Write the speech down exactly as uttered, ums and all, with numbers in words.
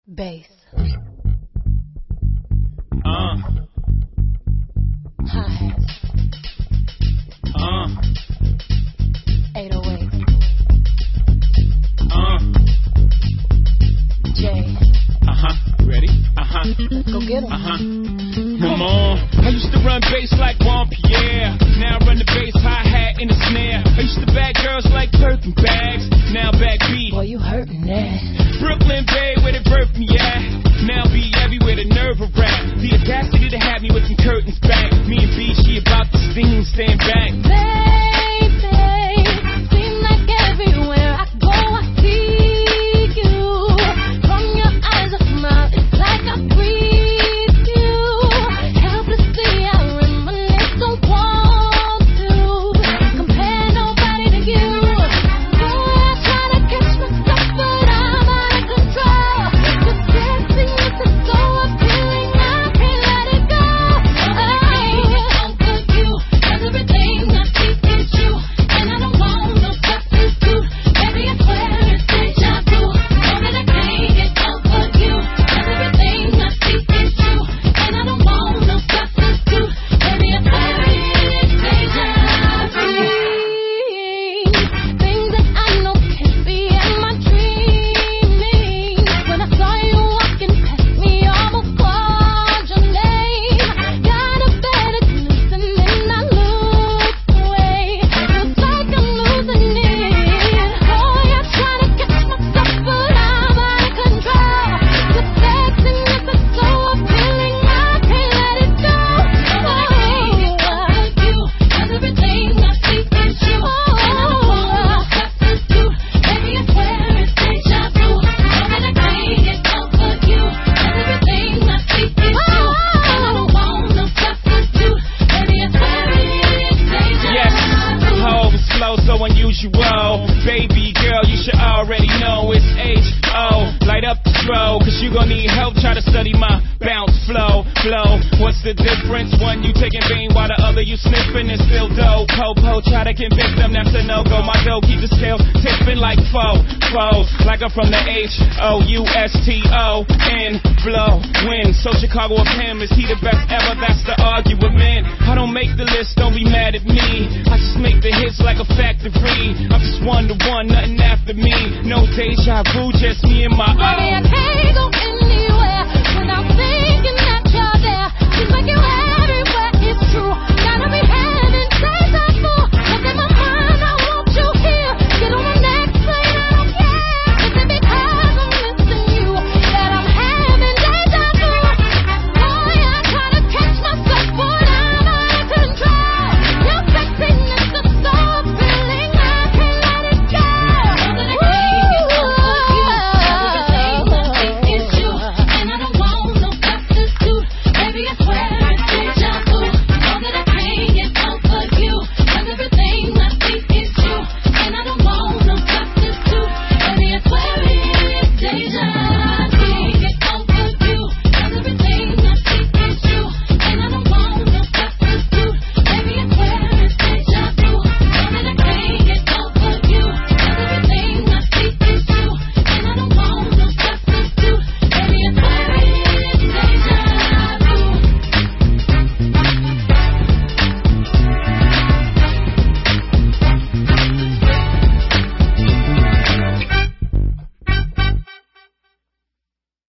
Bass. Uh. Hi-hats. Uh. eight oh eight. Uh. J. Uh-huh. Ready? Uh-huh. Let's go get 'em. Uh-huh. Come on. I used to run bass like Juan Pierre. Now I run the bass, hi-hat, and the snare. I used to bag girls like Birkin bags. Now back beat. Boy, you hurting that. Brooklyn Bay, where they birthed me at. Now be everywhere, the nerve of rap. The audacity to have me with some curtains back. Me and B, she about to sting, stand back. Baby, seem like everywhere I go, I see you. From your eyes, a smile, it's like I breathe you. Helplessly, I reminisce, don't want to compare nobody to you. Boy, I try to catch myself, but I'm out of control. Your dancing is so appealing, I can't let it go. Oh, good you, 'cause everything I see is you, and I don't want no substitute. Baby, I swear it's deja vu. Know that I can't get over you, 'cause everything I see is you, and I don't want no substitute. Baby, I swear it's deja vu. Things that I know can't be in my dreaming. When I saw you walking past me, almost called your name. Got a better glimpse and then I looked away. Looks like I'm losing it. Boy, I try to catch myself, but I'm out of control. Your sexiness is so appealing, I can't let it go. Oh, you, 'cause everything I see is you, and I don't want no substitute. Baby, I swear it's deja vu. Know that I can't get over you, 'cause everything I see is you, and I don't want no substitute. Baby, I swear it's deja Yes, vu. oh, it's slow, so unusual. Baby girl, you should already know it's H O. Light up the strobe, cause you gon' need help. Try to study my bounce flow, flow. What's the difference? One you taking vein while the other you sniffing and still dope. Po-po, try to convict them, that's a no-go. My dough keep the scales tipping like foe, foe. Like I'm from the H O U S T O N, blow, win. So Chicago of him, is he the best ever? That's the argument. I don't make the list, don't be mad at me. I just make the hits like a factory. I'm just one to one, nothing after me. No deja vu, just me and my Baby, I own. can't